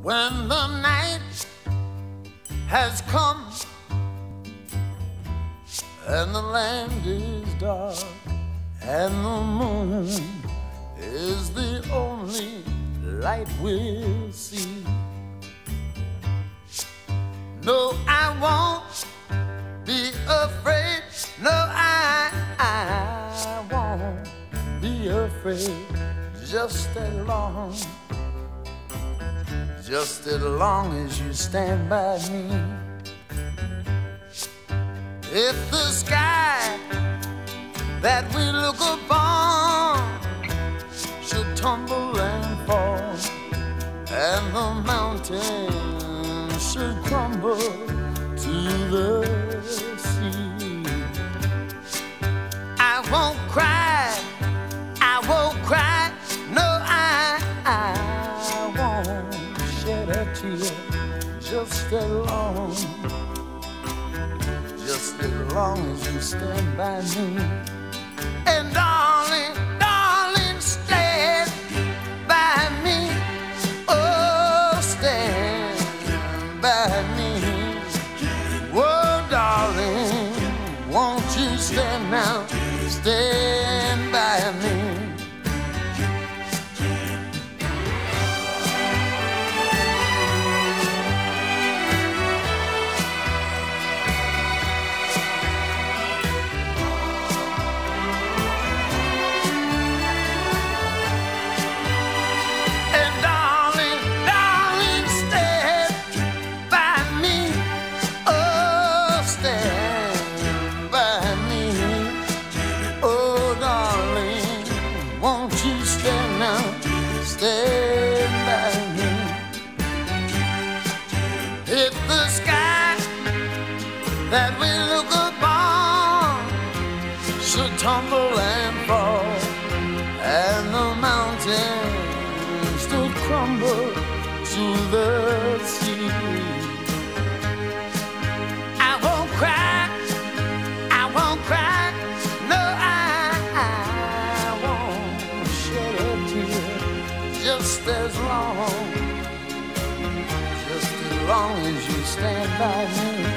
When the night has come and the land is dark and the moon is the only light we'll see. No, I won't be afraid. No, I won't be afraid. Just as long as you stand by me. If the sky that we look upon should tumble and fall, and the mountains should crumble to the sea, I won't cry, I won't cry. No, I won't shed a tear. Just as long as you stand by me. And darling, darling, stand by me. Oh, stand by me. Oh, darling, won't you stand now? Stand by me. Stand by me. If the sky that we look upon should tumble and fall, and the mountains should crumble to the sea, I won't cry, I won't cry. No, I won't shed a tear. Just as long as you stand by me.